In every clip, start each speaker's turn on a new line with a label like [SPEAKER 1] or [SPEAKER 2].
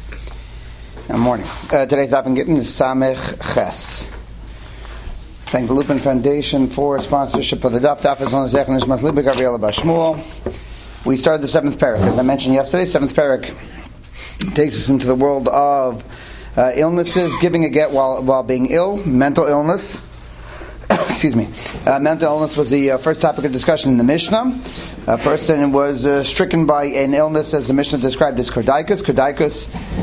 [SPEAKER 1] Good morning. Today's daf getting is Samech Ches. Thank the Lupin Foundation for sponsorship of the daf. Daf is on the Zech Nishmas Liba Gabriela Bashmuel. We started the seventh parak. As I mentioned yesterday, seventh parak takes us into the world of illnesses, giving a get while being ill, mental illness. Excuse me. Mental illness was the first topic of discussion in the Mishnah. A person was stricken by an illness, as the Mishnah described as kardaikus. Kardaikus,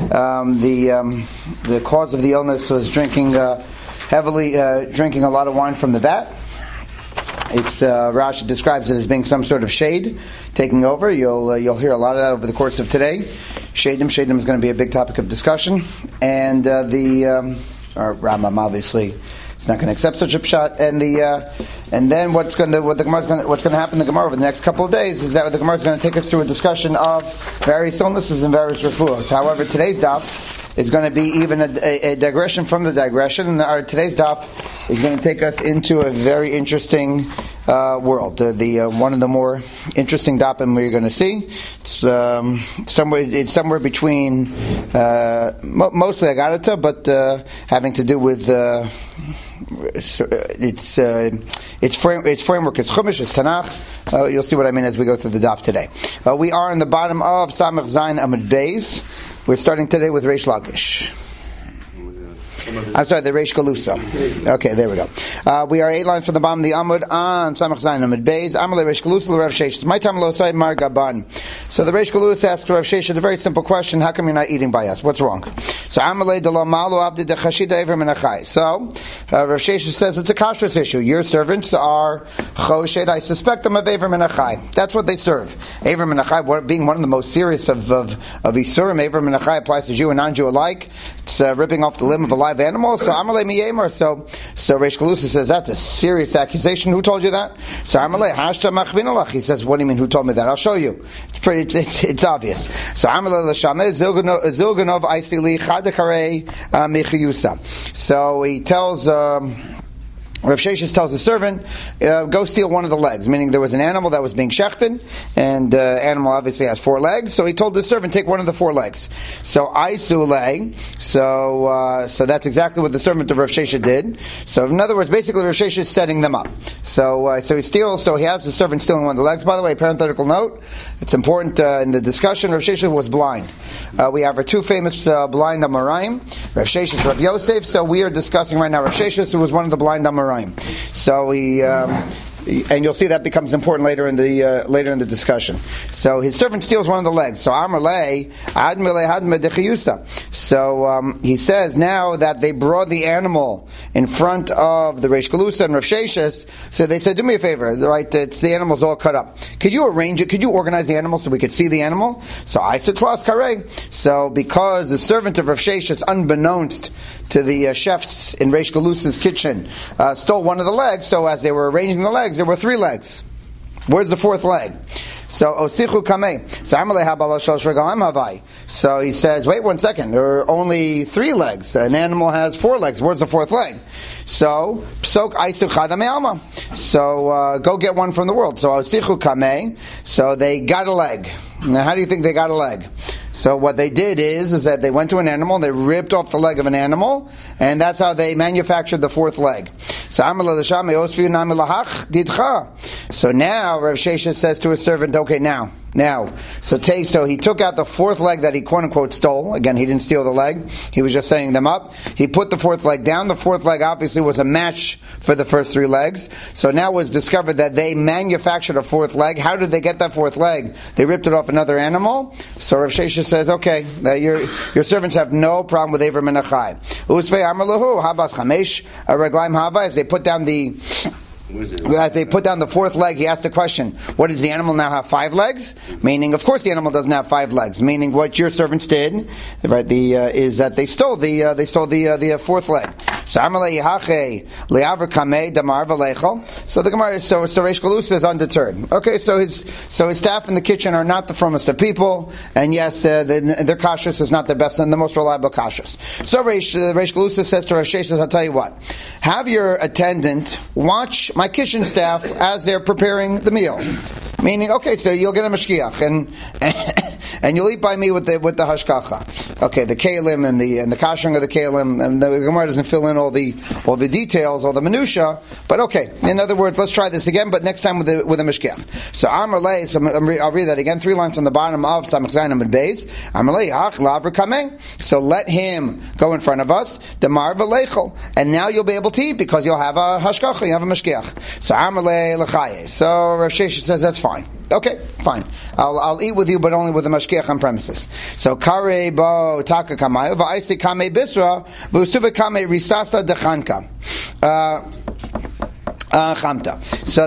[SPEAKER 1] the cause of the illness was drinking heavily a lot of wine from the vat. It's Rashi describes it as being some sort of shade taking over. You'll hear a lot of that over the course of today. Shadim is going to be a big topic of discussion, and Rambam obviously is not going to accept such a pshat. And then what's going to happen in the Gemara over the next couple of days is that the Gemara is going to take us through a discussion of various illnesses and various refuahs. However, today's daf is going to be even a digression from the digression, and today's daf is going to take us into a very interesting world. One of the more interesting dapim we're going to see. It's somewhere between mostly Agarata, but having to do with its framework. It's Chumash, it's Tanakh. You'll see what I mean as we go through the daf today. We are in the bottom of Samech Zayin Amud Beis. We're starting today with Reish Lakish. I'm sorry, the Reish Galusa. Okay, there we go. We are 8 lines from the bottom of the Amud on Samech Zayin Amud Beis. Amalei Reish Galusa l'Rav Sheshes. My time lo say Mar Gaban. So the Reish Galusa asks Rav Sheshes a very simple question: how come you're not eating by us? What's wrong? So Amalei de lo malu avdi de chashida ever menachai. So Rav Sheshes says it's a kashrus issue. Your servants are choshed. I suspect them of ever menachai. That's what they serve. Ever menachai, being one of the most serious of isurim. Ever menachai applies to Jew and non-Jew alike. It's ripping off the limb of a live animal. So Amalei miyemer. So Reish Galusa says that's a serious accusation. Who told you that? So Amalei hashta machvinalach. He says, what do you mean? Who told me that? I'll show you. It's obvious. So Amalei l'shameh zilganov aisili chadakarei mechiyusa. So he tells. Rav Sheshes tells the servant, go steal one of the legs, meaning there was an animal that was being shechted, and animal obviously has 4 legs, so he told the servant, take one of the 4 legs. So Aisulei, so that's exactly what the servant of Rav Sheshes did. So in other words, basically Rav Sheshes is setting them up. So he steals, so he has the servant stealing one of the legs. By the way, parenthetical note, it's important in the discussion, Rav Sheshes was blind. We have our 2 famous blind Amoraim, Rav Sheshes, Rav Yosef, so we are discussing right now Rav Sheshes, who was one of the blind Amoraim. So he, and you'll see that becomes important later in the discussion. So his servant steals one of the legs. So Amalei hadme dechiyusa. So he says now that they brought the animal in front of the Reish Galusa and Rav Sheshes. So they said, do me a favor, right? The animal's all cut up. Could you arrange it? Could you organize the animal so we could see the animal? So I said, Tlas Karei. So because the servant of Rav Sheshes, unbeknownst to the chefs in Reish Galusa's kitchen, stole one of the legs, so as they were arranging the legs, there were 3 legs. Where's the 4th leg? So Osichu Kamei. So he says, wait 1 second, there are only 3 legs. An animal has 4 legs. Where's the 4th leg? So Psok Aisu Chadame Alma. So go get one from the world. So Osichu Kamei. So they got a leg. Now how do you think they got a leg? So what they did is that they went to an animal, they ripped off the leg of an animal, and that's how they manufactured the 4th leg. So now Rav Sheshes says to his servant, okay, now. So he took out the 4th leg that he quote unquote stole. Again, he didn't steal the leg. He was just setting them up. He put the 4th leg down. The 4th leg obviously was a match for the first 3 legs. So now it was discovered that they manufactured a 4th leg. How did they get that 4th leg? They ripped it off another animal. So Rav Sheshes says, okay, your servants have no problem with Ever Menachai. As they put down the As they put down the 4th leg, he asked the question, what does the animal now have 5 legs? Meaning, of course the animal doesn't have 5 legs. Meaning what your servants did, right, is that they stole the 4th leg. So Amalei Yahache Le'aver Kamei Damar V'Leichel. So the Gemara, so Reish Galusa is undeterred. Okay, so his staff in the kitchen are not the firmest of people, and yes, their kashrus is not the best and the most reliable kashrus. So Reish Galusa says to Rav Sheshes, I'll tell you what, have your attendant watch my kitchen staff as they're preparing the meal. Meaning, okay, so you'll get a mashkiach, and you'll eat by me with the hashkacha. Okay, the kalim and the kashering of the kalim, and the Gemara doesn't fill in all the details, all the minutia. But okay, in other words, let's try this again, but next time with a mashkiach. So Amar Lei, so I'll read that again. 3 lines on the bottom of Samach Zayin Amud Beis. Amar Lei, Hach Laver Kameh. So let him go in front of us. Demar v'leichel, and now you'll be able to eat because you'll have a hashkacha, you have a mashkiach. So Amar Lei Lechaye. So Rav Sheshet says that's fine. Okay, fine. I'll eat with you, but only with a mashkiach on premises. So Kare Bo Taka Kamayo Va'isi Kame Bisra V'usuva Kame Risasa Dechanka. Chamta.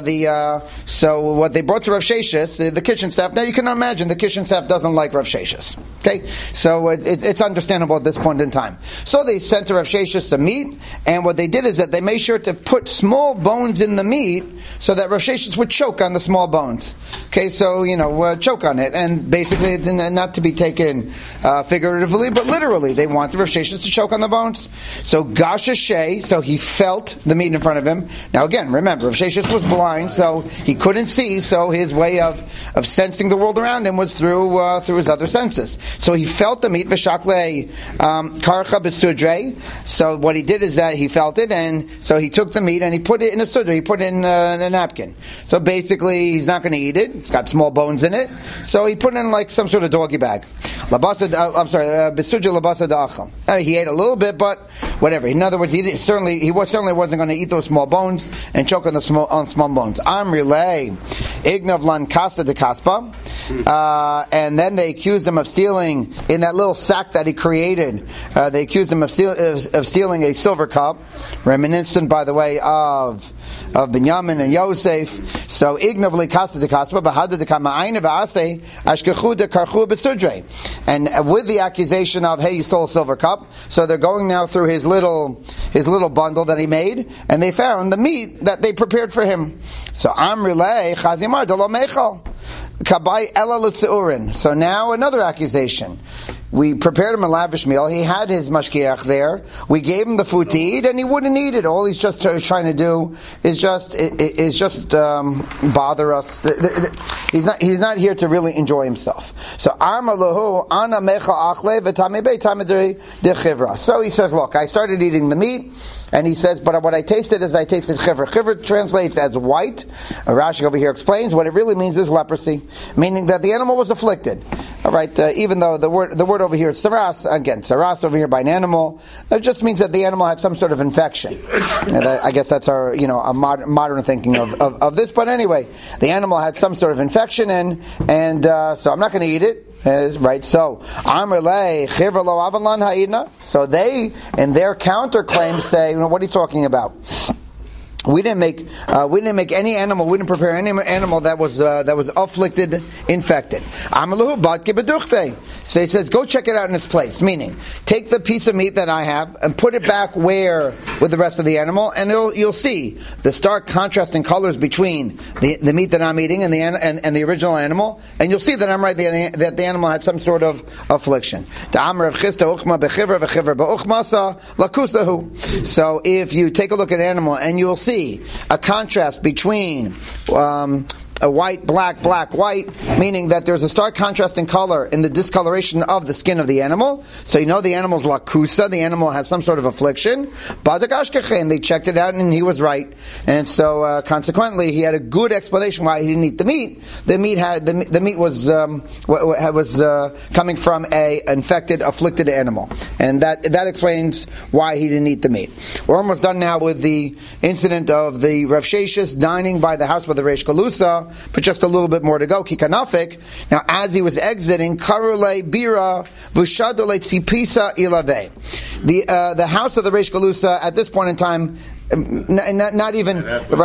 [SPEAKER 1] So what they brought to Rav Sheshet, the kitchen staff. Now you can imagine the kitchen staff doesn't like Rav Sheshet. Okay, so it's understandable at this point in time. So they sent to Rav Sheshet some meat, and what they did is that they made sure to put small bones in the meat so that Rav Sheshet would choke on the small bones. Okay, so choke on it, and basically not to be taken figuratively, but literally, they wanted Rav Sheshet to choke on the bones. So Gasha Shei, so he felt the meat in front of him. Now again, remember, Rav Sheshet was blind, so he couldn't see. So his way of sensing the world around him was through his other senses. So he felt the meat, v'shakle karcha b'sudre. So what he did is that he felt it, and so he took the meat and he put it in a sudre. He put it in a napkin. So basically, he's not going to eat it. It's got small bones in it. So he put it in like some sort of doggy bag. B'sudre labasa da'achal. He ate a little bit, but whatever. In other words, he certainly wasn't going to eat those small bones and choke on small bones. Amrilei ignav lan kasta de kaspa, and then they accused him of stealing in that little sack that he created. They accused him of stealing a silver cup, reminiscent, by the way, of Binyamin and Yosef. So ignav li kasta de kaspa bahada de kama aina v'asei ashkechu de karchu b'sudre, and with the accusation of, hey, you stole a silver cup. So they're going now through his little bundle that he made, and they found the meat that they prepared for him. So Amrilei Chazimar Dolo Mechal Kabai Ela Litzeurin. So now another accusation. We prepared him a lavish meal. He had his mashkiach there. We gave him the food to eat, and he wouldn't eat it. All he's just trying to do is just bother us. He's not here to really enjoy himself. So Armalahu Ana Mecha Achle V'Tamei Tamadei De Chivra. So he says, look, I started eating the meat. And he says, but what I tasted is I tasted chivra. Chivra translates as white. Rashi over here explains what it really means is leprosy, meaning that the animal was afflicted. All right, even though the word over here is saras, again, saras over here by an animal, it just means that the animal had some sort of infection. I guess that's our a modern thinking of this. But anyway, the animal had some sort of infection, and so I'm not going to eat it. Right, so so they, in their counterclaim, say, what are you talking about? We didn't make any animal. We didn't prepare any animal that was afflicted, infected. So he says, go check it out in its place. Meaning, take the piece of meat that I have and put it back with the rest of the animal, and you'll see the stark contrast in colors between the meat that I'm eating and the original animal, and you'll see that I'm right that the animal had some sort of affliction. So if you take a look at an animal and you'll see a contrast between a white, black, black, white, meaning that there's a stark contrast in color in the discoloration of the skin of the animal. So the animal's lakusa, the animal has some sort of affliction. And they checked it out, and he was right. And so consequently, he had a good explanation why he didn't eat the meat. The meat was coming from a infected, afflicted animal, and that explains why he didn't eat the meat. We're almost done now with the incident of the Rav Sheshet dining by the house by the Reish Galusa. But just a little bit more to go. Kikanafik. Now, as he was exiting, karule bira vushadole tzipisa ilave. The house of the Reish Galusa at this point in time, not even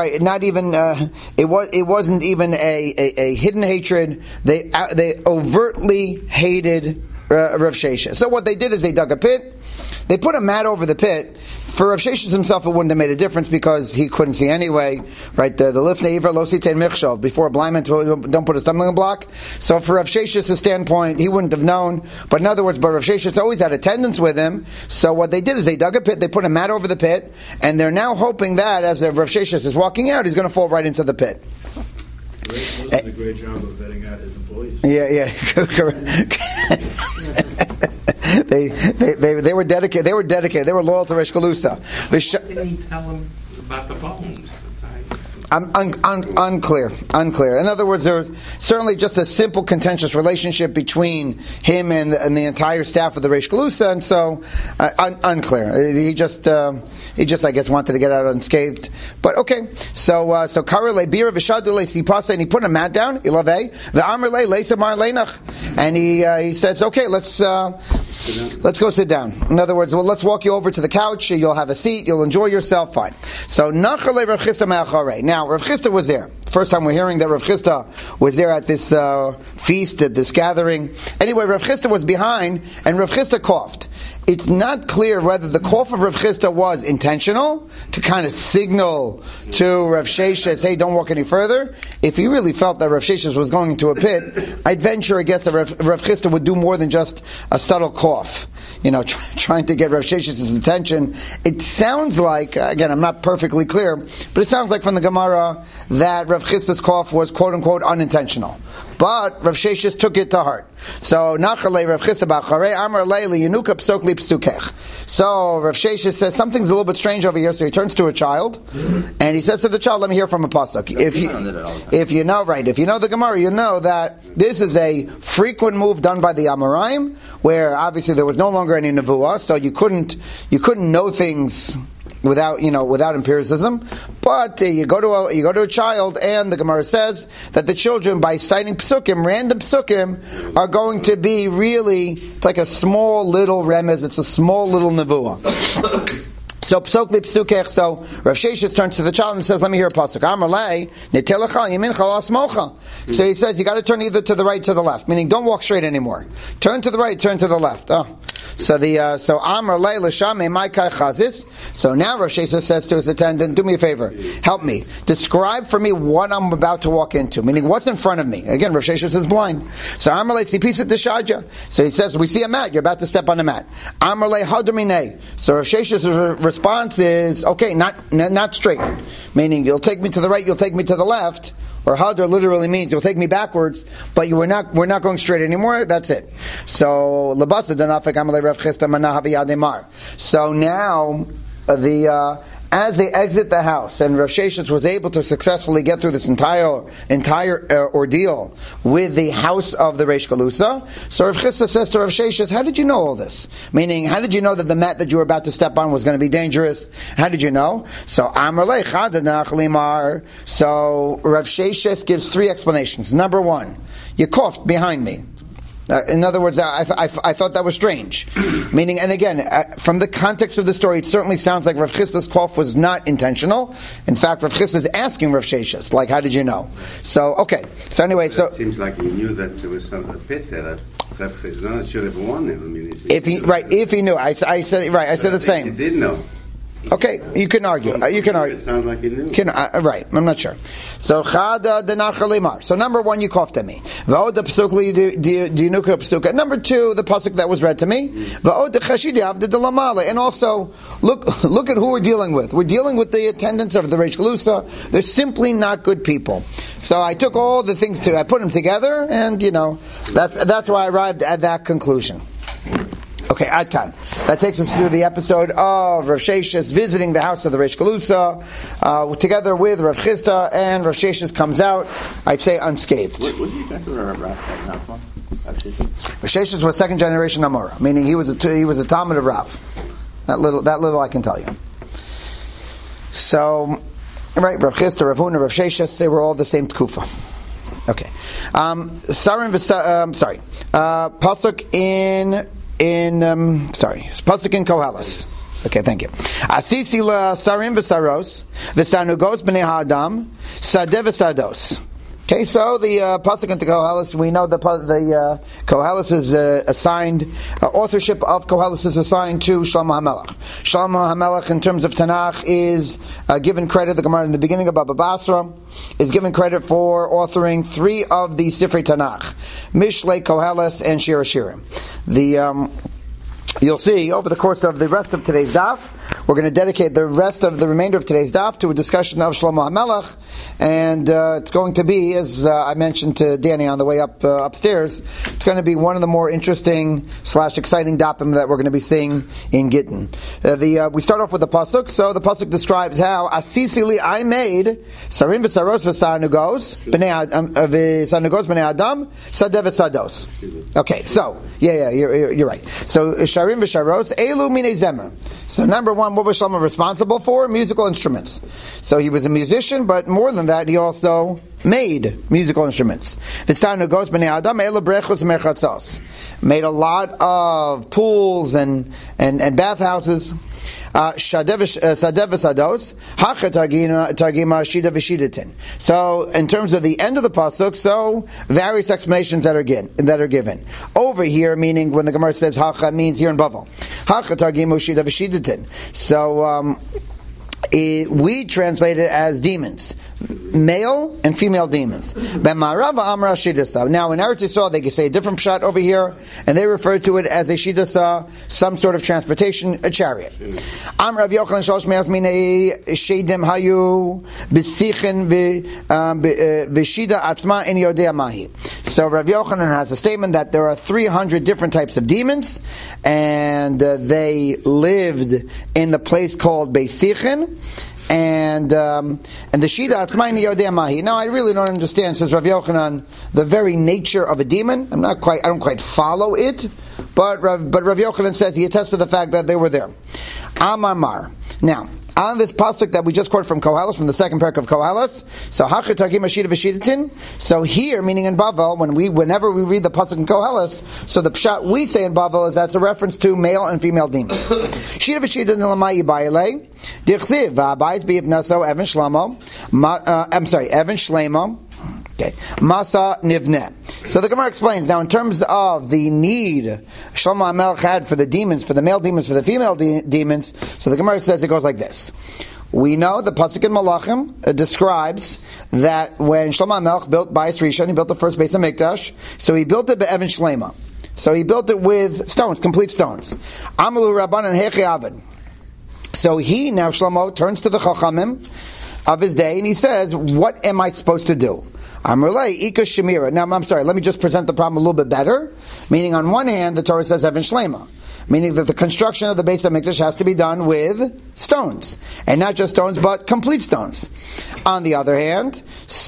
[SPEAKER 1] it wasn't even a hidden hatred. They overtly hated Rav Sheshet. So what they did is they dug a pit. They put a mat over the pit. For Rav Sheshet himself, it wouldn't have made a difference because he couldn't see anyway. Right? The lifnei ivra lo sitein michshel. Before a blind man don't put a stumbling block. So for Rav Sheshet's standpoint, he wouldn't have known. But in other words, Rav Sheshet always had attendance with him. So what they did is they dug a pit. They put a mat over the pit, and they're now hoping that as Rav Sheshet is walking out, he's going to fall right into the pit.
[SPEAKER 2] Ray did a great job of vetting out his employees.
[SPEAKER 1] Yeah. They were dedicated. They were dedicated. They were loyal to Reish Galusa.
[SPEAKER 3] Didn't he tell him about the bones?
[SPEAKER 1] Unclear. In other words, there was certainly just a simple contentious relationship between him and the entire staff of the Reish Galusa, and so unclear. He just I guess wanted to get out unscathed. But okay, so Karele Bira V'Shadule Sipasa, and he put a mat down. Ilave V'Amrle Leisamar Leinach, and he says, okay, let's go sit down. In other words, well, let's walk you over to the couch. You'll have a seat. You'll enjoy yourself. Fine. So Nachale Rav Chisda Me'acharei. Now Rav Chisda was there. First time we're hearing that Rav Chisda was there at this feast, at this gathering. Anyway, Rav Chisda was behind, and Rav Chisda coughed. It's not clear whether the cough of Rav Chisda was intentional to kind of signal to Rav Sheshes, hey, don't walk any further. If he really felt that Rav Sheshes was going into a pit, I'd venture a guess that Rav Chisda would do more than just a subtle cough. Trying to get Rav Shesh's attention. It sounds like, again, I'm not perfectly clear, but it sounds like from the Gemara that Rav Chisda's cough was quote-unquote unintentional. But Rav Sheshes took it to heart. So, Nachale Rav Chisda B'Acharei Amar Leili Yenuka Psok Li Psukech. So, Rav Sheshes says, something's a little bit strange over here, so he turns to a child, and he says to the child, let me hear from a pasuk. If you know the Gemara, you know that this is a frequent move done by the Amoraim, where obviously there was no longer any nevuah, so you couldn't know things without empiricism. But you go to a child, and the Gemara says that the children, by citing psukim, random psukim, are going to be really, it's like a small little remez, it's a small little nevuah. So psok li psukech. So Rav Sheshes turns to the child and says, "Let me hear a pasuk." Amar lei netelecha yamincha asmocha. So he says, you got to turn either to the right or to the left, meaning don't walk straight anymore. Turn to the right, turn to the left. So Amar lei l'shamei ma'kai chazis. So now Rav Sheshes says to his attendant, "Do me a favor, help me. Describe for me what I'm about to walk into, meaning what's in front of me." Again, Rav Sheshes is blind. So Amar lei tzipisa d'shaja. So he says, "We see a mat. You're about to step on a mat." Amar lei hadomine. So Rav Sheshes' response is, okay, not straight, meaning you'll take me to the right, you'll take me to the left, or hadar literally means you'll take me backwards, but we're not going straight anymore. That's it. So labasa danafik amalei Rav Chisda manahavi yademar. So now as they exit the house, and Rav Sheshes was able to successfully get through this entire ordeal with the house of the Reish Galusa, so Rav Chisda says to Rav Sheshes, how did you know all this? Meaning, how did you know that the mat that you were about to step on was going to be dangerous? How did you know? So Amar lei chadanach limar. So Rav Sheshes gives three explanations. Number one, you coughed behind me. In other words, I thought that was strange. Meaning, and again, from the context of the story, it certainly sounds like Rav Chisda's cough was not intentional. In fact, Rav Chisda is asking Rav Sheshes, like, how did you know? So, okay. So anyway,
[SPEAKER 4] it seems like he knew that there was some pit there that Rav Chisda should have warned him. I mean,
[SPEAKER 1] if he knew, I said the same.
[SPEAKER 4] He did know.
[SPEAKER 1] Okay, you can argue.
[SPEAKER 4] It sounds like he knew.
[SPEAKER 1] Right, I'm not sure. So chada denachalimar. So number one, you coughed at me. Va'od psukli dinuka psuka. Number two, the pasuk that was read to me. Va'od chashidi avda delamale. And also, look at who we're dealing with. We're dealing with the attendants of the Reish Galusa. They're simply not good people. So I took all the things I put them together, and that's why I arrived at that conclusion. Okay, Adkan. That takes us through the episode of Rav Sheshes visiting the house of the Reish Galusa, together with Rav Chisda, and Rav Sheshes comes out, I'd say, unscathed.
[SPEAKER 3] Was he a Rav?
[SPEAKER 1] Rav Sheshes was second generation Amora, meaning he was a Talmud of Rav. That little I can tell you. So, right, Rav Chisda, Rav Huna, Rav Sheshes, they were all the same Tkufa. Okay. Pasuk Pasuk in Koheles. Okay, thank you. Asisi la sarim v'saros v'sanugos b'nei ha'adam sadeh v'sados. Okay, so the pasuk in Koheles, we know the Koheles is assigned, authorship of Koheles is assigned to Shlomo HaMelech. Shlomo HaMelech, in terms of Tanakh, is given credit, the Gemara in the beginning of Baba Basra, is given credit for authoring three of the Sifrei Tanakh, Mishlei, Koheles, and Shir HaShirim. You'll see over the course of the rest of today's daf, we're going to dedicate the remainder of today's daf to a discussion of Shlomo HaMelech, and it's going to be, as I mentioned to Danny on the way up upstairs, it's going to be one of the more interesting / exciting dafim that we're going to be seeing in Gittin. We start off with the pasuk. So the pasuk describes how Asisili I made Sarim v'Saros v'Sanugos b'nei Adam Sadev v'Sados. Okay, so you're right. So Sharim v'Sharos Elu minei Zemer. So number one, what was Shlomo responsible for? Musical instruments. So he was a musician, but more than that, he also made musical instruments. Made a lot of pools and bathhouses. So in terms of the end of the pasuk, so various explanations that are given. Over here, meaning when the Gemara says hacha, means here in Bavel. Hacha targimu shida v'shidatin. So we translate it as demons, male and female demons. Now in Eretz Yisrael they can say a different pshat over here, and they refer to it as a shidasa, some sort of transportation, a chariot. Rav Yochanan shalosh me'as minei shedim hayu b'sichin v'shida atzma en yodea mahi. So Rav Yochanan has a statement that there are 300 different types of demons, and they lived in the place called Beis Sichin. And the Shida Atzmaini Yodea Mahi. Now I really don't understand, says Rav Yochanan, the very nature of a demon. I don't quite follow it, but Rav Yochanan says he attests to the fact that they were there. Amar Mar. Now, on this pasuk that we just quoted from Koheles, from the second parak of Koheles, so Hachet Hagim Ashida V'Shidatin. So here, meaning in Bavel, whenever we read the pasuk in Koheles, so the pshat we say in Bavel is that's a reference to male and female demons. Shida V'Shidatin L'Mai Yibayile Dichziv V'Abayis B'Yiv Naso Evan Shlemo. Evan Shlemo. Okay, Masa Nivneh. So the Gemara explains, now in terms of the need Shlomo HaMelech had for the demons, for the male demons, for the female demons, so the Gemara says it goes like this. We know the pasuk in Malachim describes that when Shlomo HaMelech built Bayis Rishon, he built the first Beis HaMikdash, so he built it be'evan shlema. So he built it with stones, complete stones. Amalu Rabbanan Hechi Avid. So he, now Shlomo, turns to the Chachamim of his day and he says, what am I supposed to do? Amrulay Ika Shemira. Now, I'm sorry, let me just present the problem a little bit better. Meaning, on one hand, the Torah says Evan Shlema, meaning that the construction of the Beis HaMikdash has to be done with stones. And not just stones, but complete stones. On the other hand,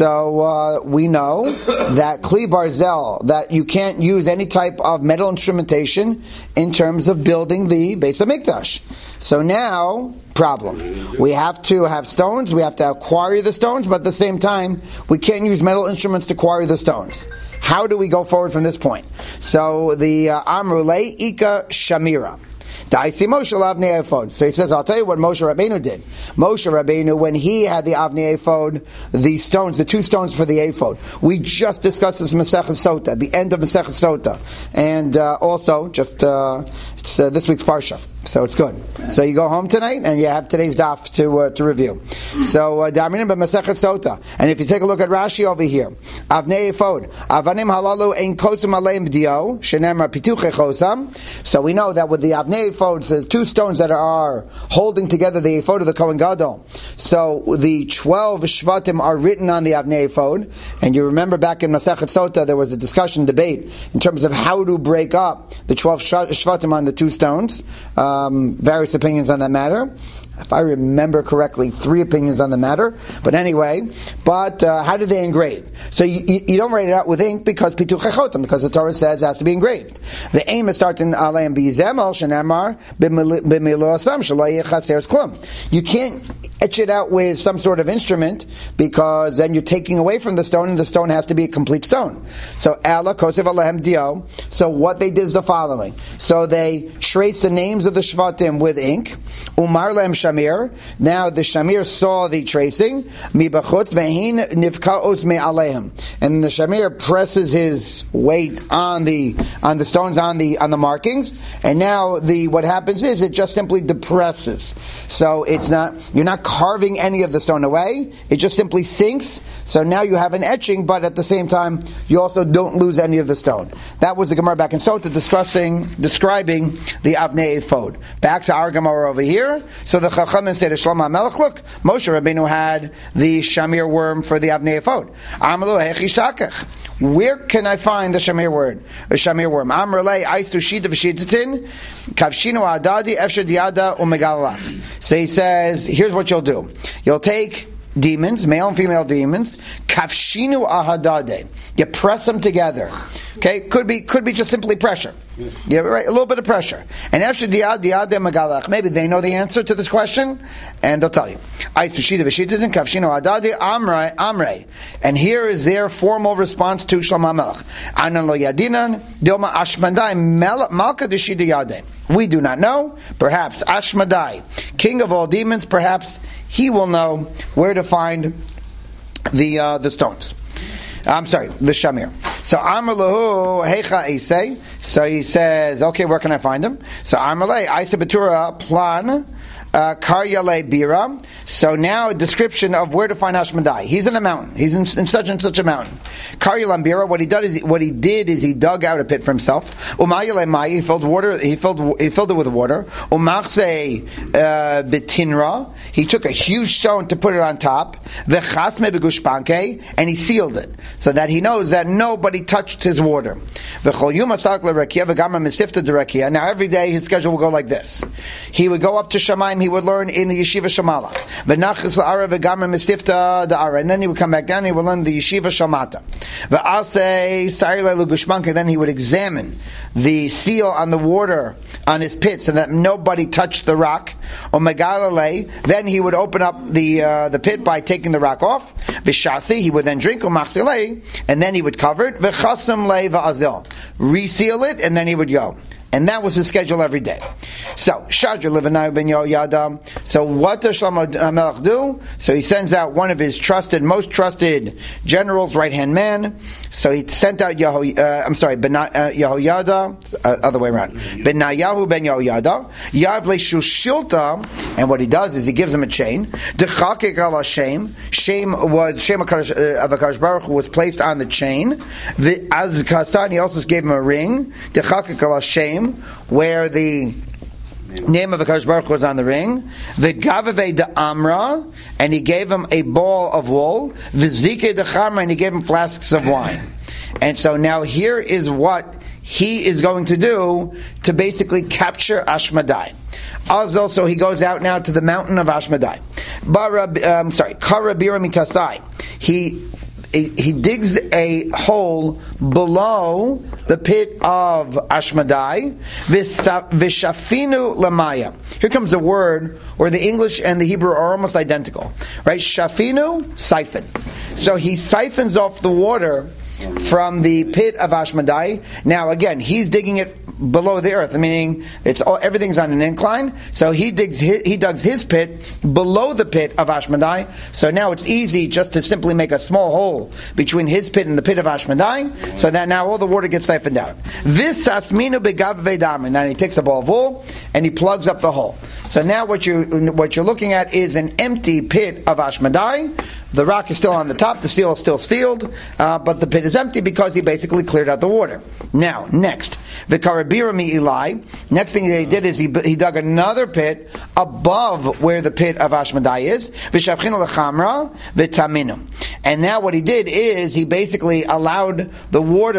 [SPEAKER 1] so we know that Kli Barzel, that you can't use any type of metal instrumentation in terms of building the Beis HaMikdash. So now, problem. We have to have stones, we have to acquire the stones, but at the same time, we can't use metal instruments to acquire the stones. How do we go forward from this point? So the Amrulay Ika Shamira. So he says, I'll tell you what Moshe Rabbeinu did. Moshe Rabbeinu, when he had the Avnei Ephod, the stones, the two stones for the Ephod, we just discussed this Masechet Sota, the end of Masechet Sota, and also just it's this week's Parsha. So it's good. So you go home tonight and you have today's daf to review. So Daminim b'Masechet Sota, and if you take a look at Rashi over here, Avnei Ephod, Avanim halalu ein kotzim aleim b'dio, shenemar pituche chosam. So we know that with the Avnei Ephod, the two stones that are holding together the Ephod of the Kohen Gadol. So the 12 Shvatim are written on the Avnei Ephod, and you remember back in Masechet Sota there was a debate in terms of how to break up the 12 Shvatim on the two stones. Various opinions on that matter. If I remember correctly, 3 opinions on the matter. But anyway, how do they engrave? So you don't write it out with ink because pituch echotam, because the Torah says it has to be engraved. The aim is starting alayim b'zemel shenemar b'milosam shelo yechaseres klum. You can't etch it out with some sort of instrument because then you're taking away from the stone, and the stone has to be a complete stone. So ala kosev alehem dio. So what they did is the following. So they traced the names of the shvatim with ink. Umar lehem Shamir. Now the Shamir saw the tracing. Mibachutz ve'hin nifkaos me'aleim. And the Shamir presses his weight on the stones, on the markings. And now what happens is it just simply depresses. So you're not carving any of the stone away. It just simply sinks. So now you have an etching, but at the same time, you also don't lose any of the stone. That was the Gemara back in Sota describing the Avnei Ephod. Back to our Gemara over here. So the Chachamim said to Shlomo HaMelech, look, Moshe Rabbeinu had the Shamir worm for the Avnei Ephod. Amalu hechish takach. Where can I find the Shamir worm? Amrulei aisu shita v'shitatin kavshinu adadi efshed yada umegalach. So he says, here's what you'll do. You'll take demons, male and female demons, kavshinu ahadade. You press them together. Okay, could be just simply pressure. Yeah, right, a little bit of pressure. And efshed yada megalach. Maybe they know the answer to this question, and they'll tell you. Aisu shita v'shitatin kavshinu adadi amrei. And here is their formal response to Shlomo HaMelech. Anan lo yadinan dilma ashmadai malka deshida yadeh. We do not know. Perhaps Ashmadai, king of all demons, perhaps he will know where to find the stones. I'm sorry, the Shamir. So Amar lahu heicha eisei. So he says, okay, where can I find him? So Amar lei eisei betura plan karyale bira. So now a description of where to find Ashmadai. He's in a mountain. He's in such and such a mountain. Karyalam bira. What he did is he dug out a pit for himself. Umayale mai. He filled water. He filled it with water. Umachse betinra. He took a huge stone to put it on top. Vechasme begushpanke, and he sealed it so that he knows that nobody touched his water. V'chol yom asak l'rakia v'gamra mistifta d'rakia. Now every day his schedule will go like this. He would go up to Shamayim. He would learn in the Yeshiva Shamala. V'nachas l'ara v'gamra mistifta d'ara. And then he would come back down and he would learn the Yeshiva Shamata. V'asei sa'ir l'gushpanke. Then he would examine the seal on the water on his pit so that nobody touched the rock. Or megalale. Then he would open up the pit by taking the rock off. V'shasi. He would then drink. Umachsilei. And then he would cover it. V'chasam le v'azil. Reseal it and then he would go. And that was his schedule every day. So, Shadra Levanai ben Yoyada. So, what does Shlomo HaMelech do? So, he sends out one of his most trusted generals, right-hand man. So, he sent out Yehoyada, other way around. Benayahu ben Yoyada. Yavle Shushilta. And what he does is he gives him a chain. Dechakik ala Shem. Shem of HaKadosh Baruch Hu was placed on the chain. Az Kasan, he also gave him a ring. Dechakik ala Shem, where the name of HaKadosh Baruch Hu was on the ring. V'gavave de Amra, and he gave him a ball of wool. V'zike de Chamra, and he gave him flasks of wine. And so now here is what he is going to do to basically capture Ashmadai. Also, he goes out now to the mountain of Ashmadai. Kara Bira Mitasai. He digs a hole below the pit of Ashmadai. V'shafinu lamaya. Here comes a word where the English and the Hebrew are almost identical. Right? Shafinu, siphon. So he siphons off the water from the pit of Ashmadai. Now again, he's digging it below the earth, meaning everything's on an incline. So he dug his pit below the pit of Ashmadai. So now it's easy just to simply make a small hole between his pit and the pit of Ashmadai, so that now all the water gets siphoned out. This asminu begavve dam, and then he takes a ball of wool and he plugs up the hole. So now what you're looking at is an empty pit of Ashmadai. The rock is still on the top, the steel is still sealed, but the pit is empty because he basically cleared out the water. Now, next, V'karabira mi Eli. Next thing that he did is he dug another pit above where the pit of Ashmadai is. V'shavchinu l'chamra v'taminu. And now what he did is he basically allowed the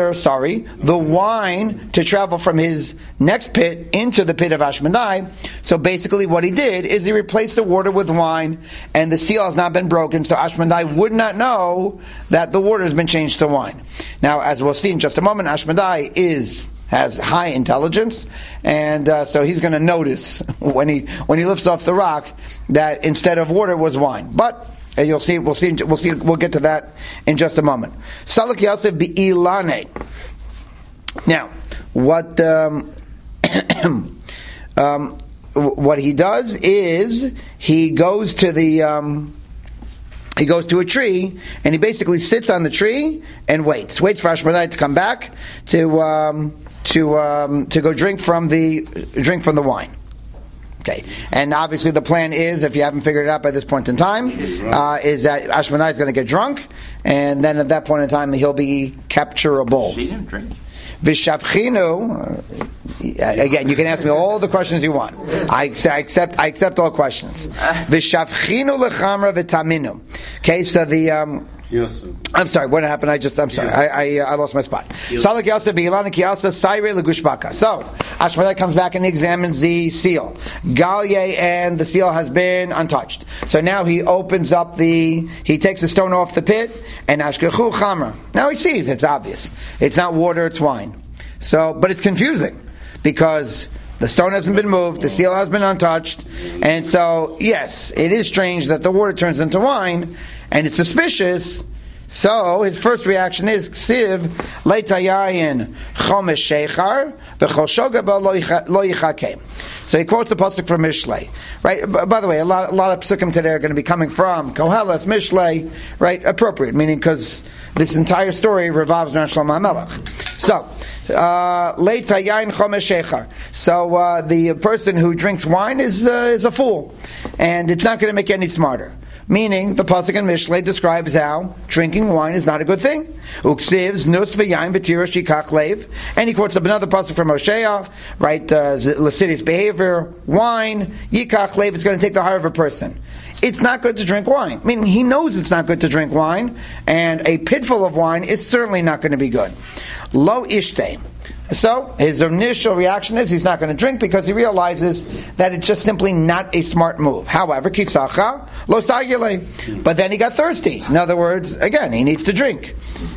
[SPEAKER 1] wine to travel from his next pit into the pit of Ashmadai. So basically what he did is he replaced the water with wine, and the seal has not been broken, so Ashmadai would not know that the water has been changed to wine. Now, as we'll see in just a moment, Ashmadai has high intelligence, and so he's going to notice when he lifts off the rock that instead of water was wine. But you'll see. We'll get to that in just a moment. Salak Yosef bi'ilane. Now, what what he does is he goes to a tree and he basically sits on the tree and waits for Ashmedai to come back to go drink from the wine. Okay, and obviously the plan is, if you haven't figured it out by this point in time, is that Ashmedai is going to get drunk, and then at that point in time he'll be capturable.
[SPEAKER 3] She didn't drink.
[SPEAKER 1] V'shavchinu, again, you can ask me all the questions you want. I accept all questions. V'shavchinu lechamra v'taminu. Okay, so the I'm sorry, what happened? I'm sorry, I lost my spot. Salak Yasa B'Ilana Kiyasa Saire Legushbaka. So Ashmedai comes back and he examines the seal. Galye, and the seal has been untouched. So now he opens up he takes the stone off the pit, and Ashkechu Chamra. Now he sees, it's obvious. It's not water, it's wine. So, but it's confusing because the stone hasn't been moved, the seal has been untouched, and so, yes, it is strange that the water turns into wine, and it's suspicious. So his first reaction is Ksiv Leitayayin Chomesh Shechar V'chol Shogaba Lo Yichakeh. So he quotes the pasuk from Mishlei. Right. By the way, a lot of psukim today are going to be coming from Koheles, Mishlei. Right. Appropriate, meaning because this entire story revolves around Shlomo HaMelech. So Leitayayin Chomesh Shechar. So the person who drinks wine is a fool, and it's not going to make you any smarter. Meaning, the pasuk in Mishlei describes how drinking wine is not a good thing. Uksivs nus v'yayin v'tira shikach leiv, and he quotes up another pasuk from Hosea, right? Lascivious behavior, wine, yikach leiv. It's going to take the heart of a person. It's not good to drink wine. I mean, he knows it's not good to drink wine, and a pitfall of wine is certainly not going to be good. Lo ishtei. So his initial reaction is he's not going to drink because he realizes that it's just simply not a smart move. However, kisacha lo sagile. But then he got thirsty. In other words, again, he needs to drink.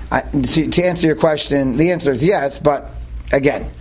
[SPEAKER 1] To answer your question, the answer is yes. But again,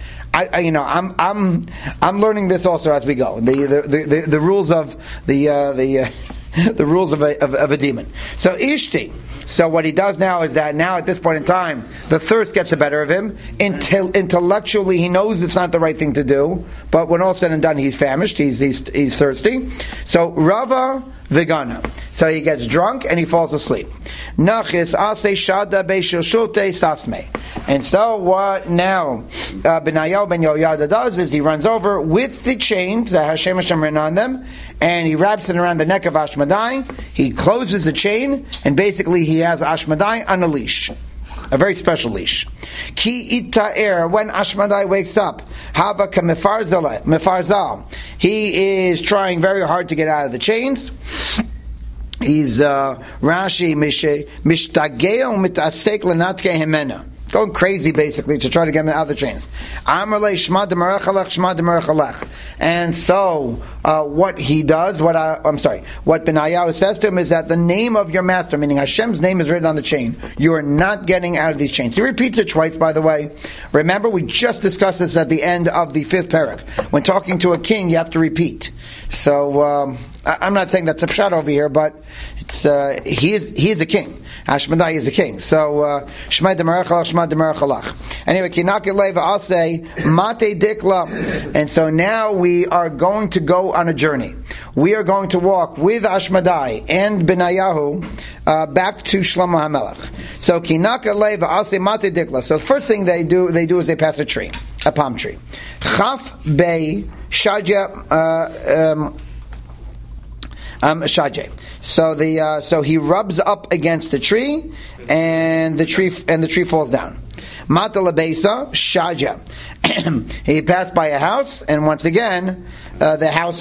[SPEAKER 1] I'm learning this also as we go. The rules of the rules of a demon. So ishti. So what he does now is that now at this point in time, the thirst gets the better of him. Intellectually, he knows it's not the right thing to do, but when all said and done, he's famished. He's thirsty. So Rava Vegana. So he gets drunk and he falls asleep. Nachis ase shada beishoshote sasme. And so what now Benayahu ben Yehoyada does is he runs over with the chains that Hashem written on them, and he wraps it around the neck of Ashmedai. He closes the chain, and basically he has Ashmedai on a leash. A very special leash. Ki ita'er, when Ashmedai wakes up, hava ka mefarzal. He is trying very hard to get out of the chains. He's Rashi mishtageo mitasek lenatke hemena. Going crazy, basically, to try to get him out of the chains. And so, what he does, what Benayahu says to him is that the name of your master, meaning Hashem's name, is written on the chain. You are not getting out of these chains. He repeats it twice, by the way. Remember, we just discussed this at the end of the 5th parak. When talking to a king, you have to repeat. So, I'm not saying that's a pshat over here, but it's he is a king. Ashmedai is a king. So Shmai Demerachalach, Shmai Demerachalach. Anyway, Kinakileva, I'll say Mate Dikla. And so now we are going to go on a journey. We are going to walk with Ashmedai and Benayahu back to Shlomo HaMelech. So Kinakileva, I'll say Mate Dikla. So the first thing they do is they pass a palm tree. Chaf Bey Shadja Shajeh. So he rubs up against the tree, and the tree falls down. Mata labesa Shaja. He passed by a house, and once again, the house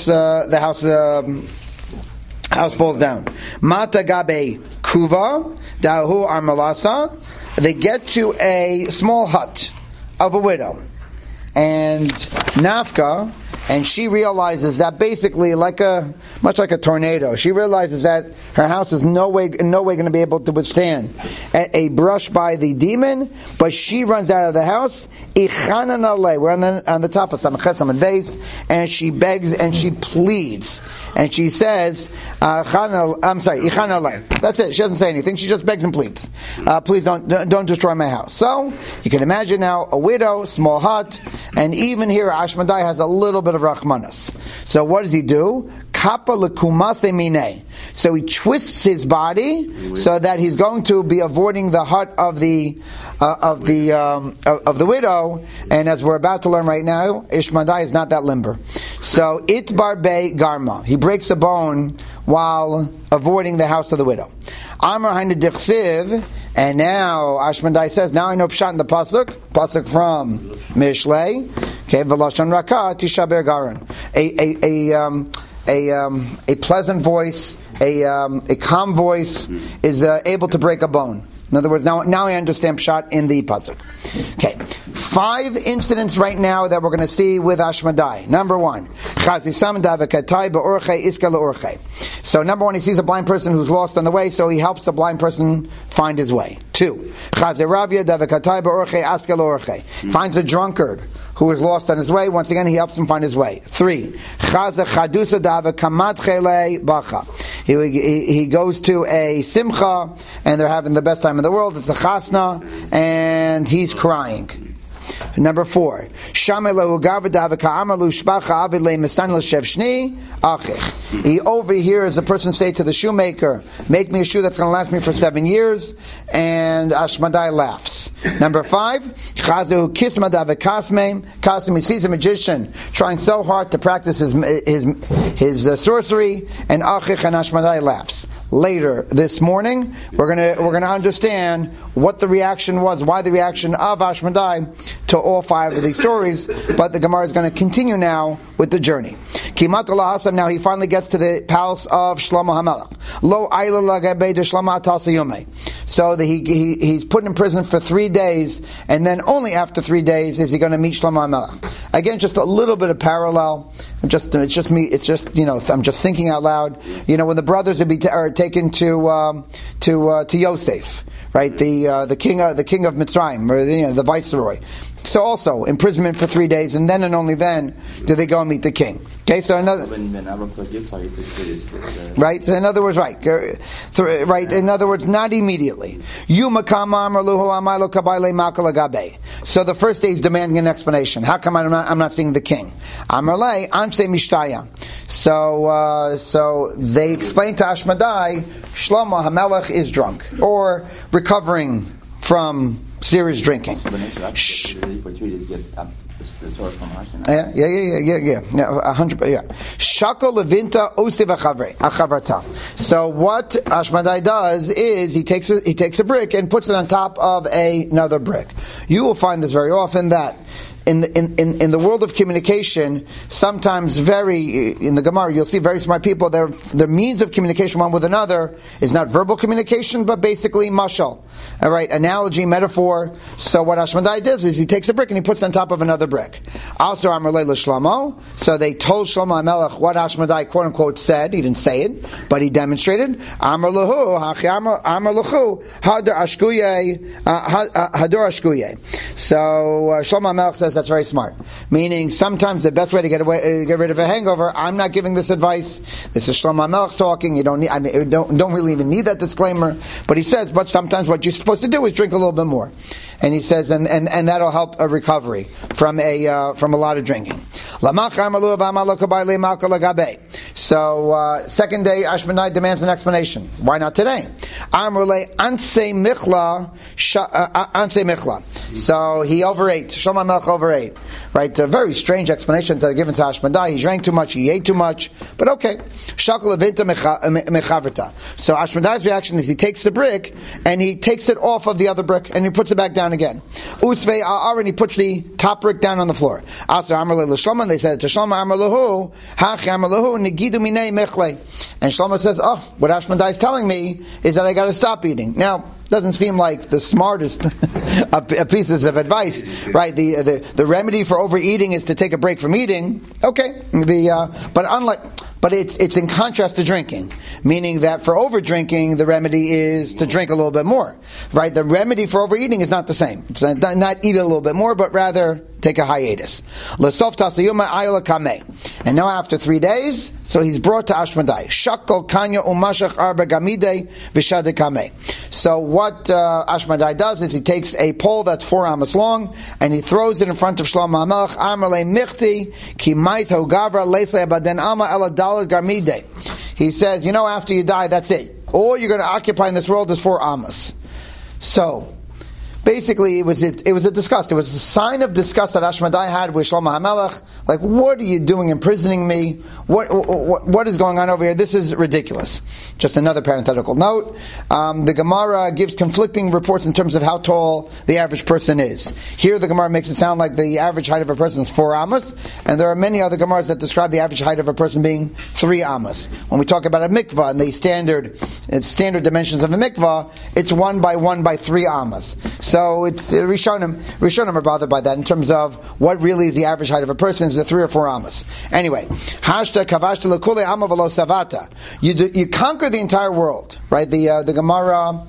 [SPEAKER 1] falls down. Mata gabe kuva dahu armalasa. They get to a small hut of a widow, and Nafka. And she realizes that basically, much like a tornado, she realizes that her house is in no way going to be able to withstand a brush by the demon. But she runs out of the house. We're on the top of Samachet Samad Beis, and she begs and she pleads, and she says, That's it. She doesn't say anything. She just begs and pleads. Please don't destroy my house. So you can imagine now a widow, small hut, and even here Ashmedai has a little bit of Rachmanas. So what does he do? Kappa lekumase mine. So he twists his body so that he's going to be avoiding the hut of the widow. And as we're about to learn right now, Ishmadai is not that limber. So itbar be garma. He breaks a bone while avoiding the house of the widow. Amar hainu dichsiv. And now Ashmandai says, now I know pshat in the pasuk from Mishlei. Okay, v'lashon raka tisha ber garan. A pleasant voice, a calm voice is able to break a bone. In other words, now I understand pshat in the pasuk. Okay, 5 incidents right now that we're going to see with Ashmadai. Number 1, so number 1, he sees a blind person who's lost on the way, so he helps the blind person find his way. 2, finds a drunkard who is lost on his way. Once again, he helps him find his way. 3, he goes to a simcha, and they're having the best time in the world. It's a chasna, and he's crying. Number 4, he overhears a person say to the shoemaker, make me a shoe that's going to last me for 7 years, and Ashmadai laughs. Number 5, he sees a magician trying so hard to practice his sorcery, and Ashmadai laughs. Later this morning, we're gonna understand what the reaction was, why the reaction of Ashmadai to all 5 of these stories. But the Gemara is going to continue now with the journey. Kimat Hasam. Now he finally gets to the palace of Shlomo HaMelech. Lo Ayla Lagabe de Shlomo Atalsa Yomei. So he's put in prison for 3 days, and then only after 3 days is he going to meet Shlomo HaMelech. Again, just a little bit of parallel. I'm just thinking out loud. When the brothers are taken to Yosef, right? The king of Mitzrayim, or the viceroy. So also imprisonment for 3 days, and then and only then do they go and meet the king. Okay, so another right. So in other words, right. In other words, not immediately. So the first day is demanding an explanation. How come I'm not seeing the king? So they explain to Ashmadai, Shlomo HaMelech is drunk or recovering from serious drinking.
[SPEAKER 5] For 3 days get the Torah from Hashem.
[SPEAKER 1] Yeah. 100. Yeah. Shakol levinta osiv achavrata. So what Ashmadai does is he takes a brick and puts it on top of another brick. You will find this very often that in the world of communication, sometimes in the Gemara, you'll see very smart people, their means of communication one with another is not verbal communication, but basically mashal. All right, analogy, metaphor. So what Ashmadai does is he takes a brick and he puts it on top of another brick. Also, Amar Leila Shlomo. So they told Shlomo HaMelech what Ashmadai quote unquote said. He didn't say it, but he demonstrated. Amar Lahu, Hadar Ashkuye. So Shlomo HaMelech says that's very smart. Meaning, sometimes the best way to get rid of a hangover. I'm not giving this advice. This is Shlomo HaMelech talking. You don't really even need that disclaimer. But he says, but sometimes what you're supposed to do is drink a little bit more. And he says, and that'll help a recovery from a lot of drinking. So second day, Ashmadai demands an explanation. Why not today? So he overate. Shlomo HaMelech overate. Right? Very strange explanations that are given to Ashmadai. He drank too much. He ate too much. But okay. So Ashmadai's reaction is he takes the brick and he takes it off of the other brick and he puts it back down again. Usvei A'ar, and he puts the top brick down on the floor. Asa Amar Shlomo, and they said to Shlomo Amar Lahu, Hach Amar Lahu, Negidu Minei Mechle. And Shlomo says, what Ashmadai is telling me is that I got to stop eating. Now, doesn't seem like the smartest of pieces of advice, right? The remedy for overeating is to take a break from eating. Okay, but it's in contrast to drinking, meaning that for over drinking, the remedy is to drink a little bit more, right? The remedy for overeating is not the same. It's not eat a little bit more, but rather take a hiatus. L'sof tasayuma ayla kameh. And now after 3 days, so he's brought to Ashmedai. Shakol kanya umashach arba gamide v'shade kameh. So what Ashmedai does is he takes a pole that's 4 amos long and he throws it in front of Shlomo HaMelech. Amar le michti ki mait ho gavra leisle abaden ama ela dalad gamide. He says, after you die, that's it. All you're going to occupy in this world is 4 amos. So basically, it was a disgust. It was a sign of disgust that Ashmedai had with Shlomo HaMelech. Like, what are you doing imprisoning me? What is going on over here? This is ridiculous. Just another parenthetical note. The Gemara gives conflicting reports in terms of how tall the average person is. Here the Gemara makes it sound like the average height of a person is 4 amos, and there are many other Gemaras that describe the average height of a person being 3 amos. When we talk about a mikvah and the standard dimensions of a mikvah, it's 1 by 1 by 3 amos. So it's Rishonim are bothered by that in terms of what really is the average height of a person. Is it 3 or 4 amos? Anyway, hashta kavashta lekule ama v'lo savata. You conquer the entire world, right? The Gemara.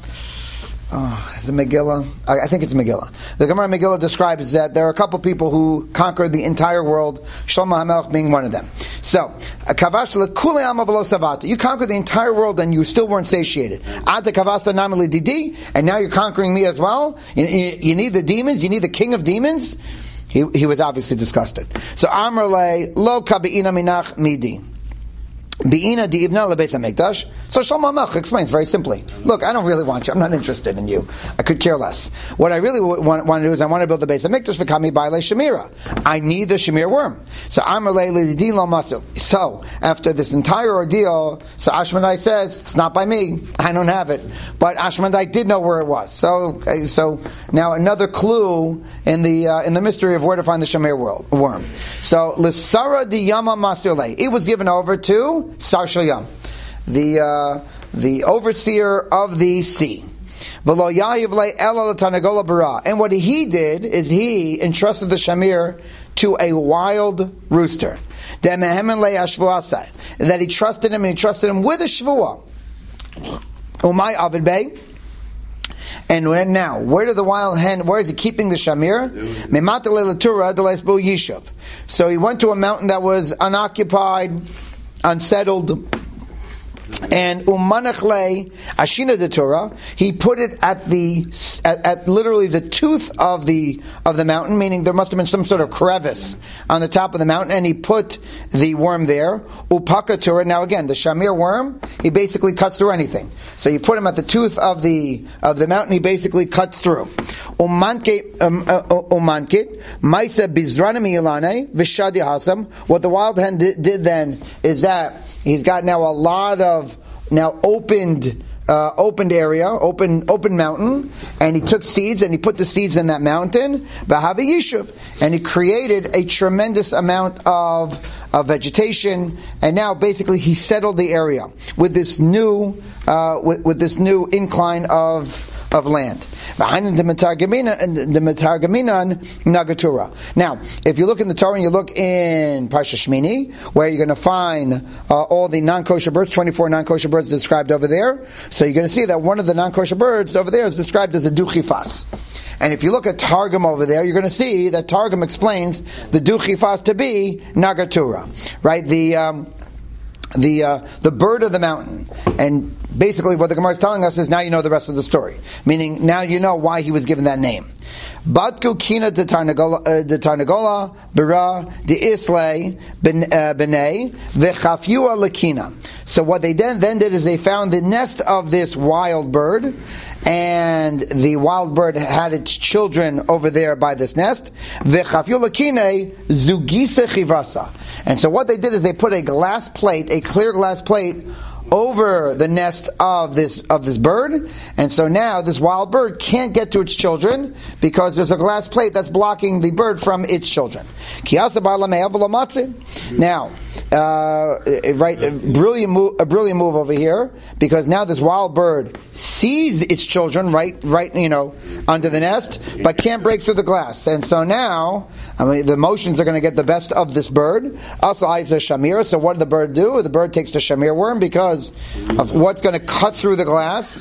[SPEAKER 1] Is it Megillah? I think it's Megillah. The Gemara Megillah describes that there are a couple people who conquered the entire world, Shlomo HaMelech being one of them. So, kavashta lekule ama v'lo savata. You conquered the entire world and you still weren't satiated. Ata kavasta namali didi, and now you're conquering me as well? You need the demons? You need the king of demons? He was obviously disgusted. So, Amar le lo kabeina minach midi. Be'ina di'ibna lebeis hamikdash. So Shlomo HaMelech explains very simply. Look, I don't really want you. I'm not interested in you. I could care less. What I really want to do is I want to build the Beis Hamikdash for Kami Baile Shemira. I need the Shemir worm. So Amar le lidin lo masil. So after this entire ordeal, so Ashmedai says it's not by me. I don't have it. But Ashmedai did know where it was. So now another clue in the mystery of where to find the Shemir worm. So l'sara diyama masil. It was given over to Sar Shel Yam, the overseer of the sea. And what he did is he entrusted the shamir to a wild rooster. That he trusted him, and he trusted him with a shvuah. Umay Avid Bey. And now, where is he keeping the shamir? So he went to a mountain that was unoccupied, unsettled, and umanachle ashina de Torah. He put it at literally the tooth of the mountain, meaning there must have been some sort of crevice on the top of the mountain, and he put the worm there. Upaka Torah. Now again, the shamir worm, he basically cuts through anything. So you put him at the tooth of the mountain. He basically cuts through. Umankit maisa bizranami ilane v'shadi hasam. What the wild hen did then is that he's got now a lot of opened area, open mountain, and he took seeds and he put the seeds in that mountain, v'hava yishuv, and he created a tremendous amount of vegetation, and now basically he settled the area with this new incline of land. Now, if you look in the Torah and you look in Parsha Shmini, where you're going to find all the non-kosher birds, 24 non-kosher birds described over there, so you're going to see that one of the non-kosher birds over there is described as a duchifas. And if you look at Targum over there, you're going to see that Targum explains the duchifas to be Nagatura, right? The bird of the mountain. And basically what the Gemara is telling us is now you know the rest of the story. Meaning now you know why he was given that name. Batku kina de Tarnagola bira de Islay benay v'chafyua lekina. So what they then did is they found the nest of this wild bird, and the wild bird had its children over there by this nest. V'chafyua lekine zugisa chivrasa. And so what they did is they put a clear glass plate over the nest of this bird, and so now this wild bird can't get to its children because there's a glass plate that's blocking the bird from its children. Now, a brilliant move over here, because now this wild bird sees its children right, under the nest, but can't break through the glass, and so now, the motions are going to get the best of this bird. Also, eyes a shamir. So what did the bird do? The bird takes the shamir worm because of what's going to cut through the glass.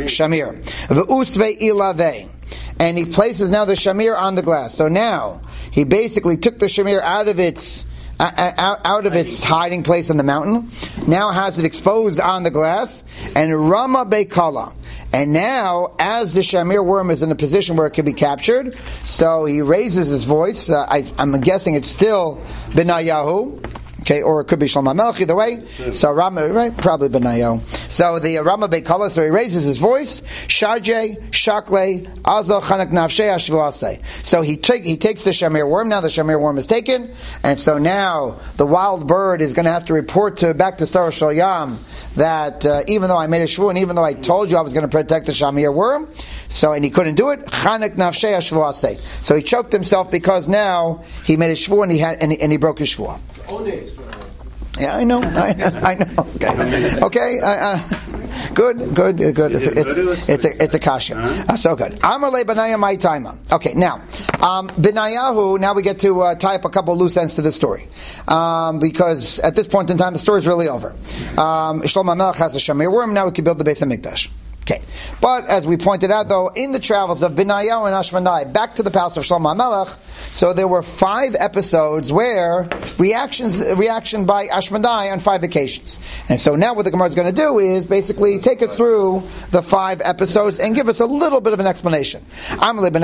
[SPEAKER 1] Shamir. V'usve ilave. And he places now the shamir on the glass. So now He basically took the shamir out of its hiding place on the mountain, now has it exposed on the glass, and Rama Beikala. And now, as the shamir worm is in a position where it can be captured, so he raises his voice. I'm guessing it's still Benayahu. Okay, or it could be Shlomo HaMelech, either way. So Rama, right? Probably Benayo. So the Rama Beikala, so he raises his voice. Sharjei, Shakle, Azo, Chanak Nafshei, Ashvuase. So he takes the shamir worm. Now the shamir worm is taken, and so now the wild bird is going to have to report back to Star Shal Yam that even though I made a shvu and even though I told you I was going to protect the shamir worm, and he couldn't do it, Chanak Nafshei, Ashvuase. So he choked himself because now he made a shvu and he broke his shvu. Yeah, I know. I know. Okay. Good. It's a kasha. So good. Amarle Benaya my timer. Okay, now Benayahu. Now we get to tie up a couple of loose ends to the story, because at this point in time the story is really over. Shlomo HaMelech has a shamir worm. Now we can build the Beis HaMikdash. Okay, but as we pointed out, though, in the travels of Benayahu and Ashmedai back to the palace of Shlomo HaMelech, so there were 5 episodes where reaction by Ashmedai on 5 occasions. And so now what the Gemara is going to do is basically take us through the 5 episodes and give us a little bit of an explanation. Right, we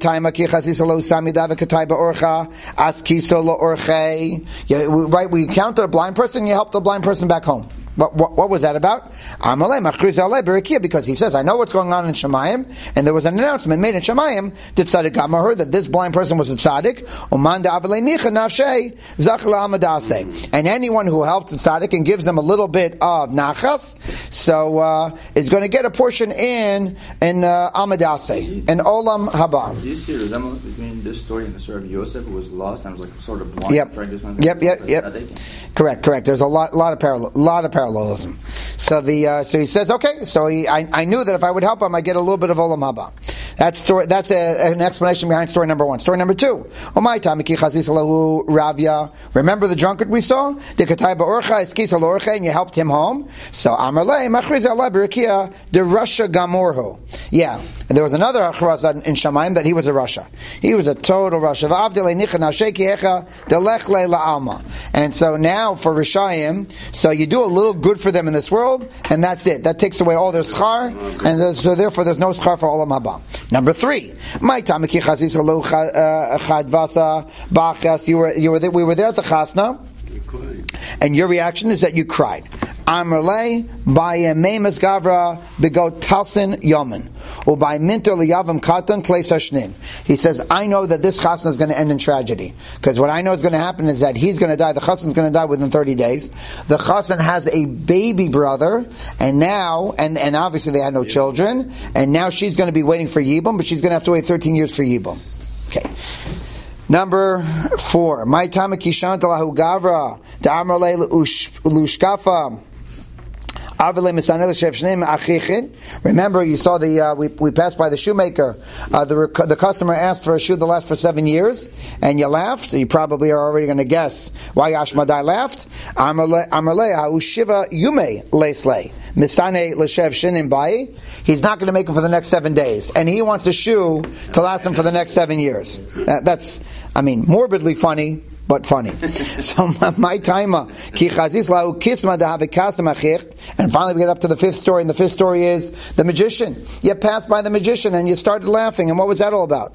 [SPEAKER 1] encountered a blind person, you helped the blind person back home. What was that about? Because he says, I know what's going on in Shemayim, and there was an announcement made in Shemayim that this blind person was a tzaddik, and anyone who helps the tzaddik and gives them a little bit of nachas, so is going to get a portion in Amadase, in Olam Haba.
[SPEAKER 5] Do you see a resemblance between this story and the story of Yosef, who was lost and was like sort of blind?
[SPEAKER 1] Yep. Correct. There's a lot of parallelism. So he says, okay. So I knew that if I would help him, I get a little bit of Olam Haba. That's an explanation behind story number 1. Story number 2. Remember the drunkard we saw? And you helped him home. So the Rasha Gamorhu. Yeah. And there was another achraz in Shamayim that he was a Rasha. He was a total Rasha. And so now for Rishayim, so you do a little good for them in this world, and that's it. That takes away all their schar, and so therefore there's no schar for Olam Haba. Number 3, we were there at the Chasna, and your reaction is that you cried. Amarle by Memas Gavra begot Talsin Yomen, or by Minter Liyavim Katan Kleisashnin. He says, I know that this chasna is going to end in tragedy, because what I know is going to happen is that he's going to die. The chasna is going to die within 30 days. The chasna has a baby brother, and now, and obviously they had no children, and now she's going to be waiting for Yibum, but she's going to have to wait 13 years for Yibum. Okay. Number 4. My tamakishan talahu gavra da'amrle lushkafa. Remember, you saw we passed by the shoemaker. The customer asked for a shoe that lasts for 7 years, and you laughed. You probably are already going to guess why Ashmedai laughed. He's not going to make it for the next 7 days, and he wants a shoe to last him for the next 7 years. That's, morbidly funny, but funny. So my timer, and finally we get up to the 5th story, and the 5th story is the magician. You passed by the magician and you started laughing, and what was that all about?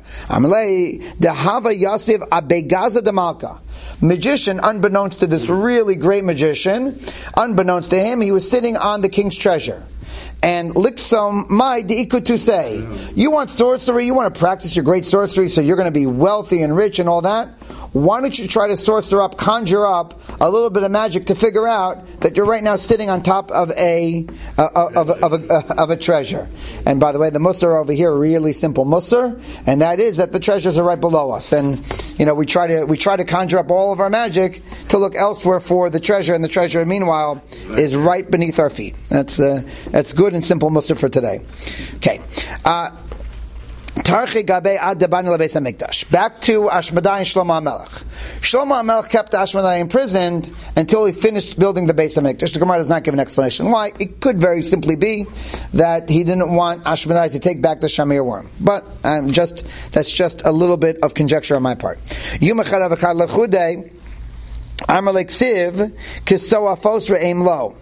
[SPEAKER 1] Magician, unbeknownst to this really great magician, unbeknownst to him, he was sitting on the king's treasure. And Liksom Mai Diikutu say, you want sorcery, you want to practice your great sorcery, so you're going to be wealthy and rich and all that. Why don't you try to conjure up a little bit of magic to figure out that you're right now sitting on top of a treasure? And by the way, the Musar over here, really simple Musar, and that is that the treasures are right below us. And we try to conjure up all of our magic to look elsewhere for the treasure, and the treasure, meanwhile, is right beneath our feet. That's good and simple Musar for today. Okay. Tarchi Gabe Ad Debani LeBeis HaMikdash. Back to Ashmedai and Shlomo HaMelech. Shlomo HaMelech kept Ashmedai imprisoned until he finished building the Beis HaMikdash. The Gemara does not give an explanation why. It could very simply be that he didn't want Ashmedai to take back the Shamir worm. But that's just a little bit of conjecture on my part. Yom Echad Avakad Lechudei Amar Leksiv Kisoa Fos Re'em Lo.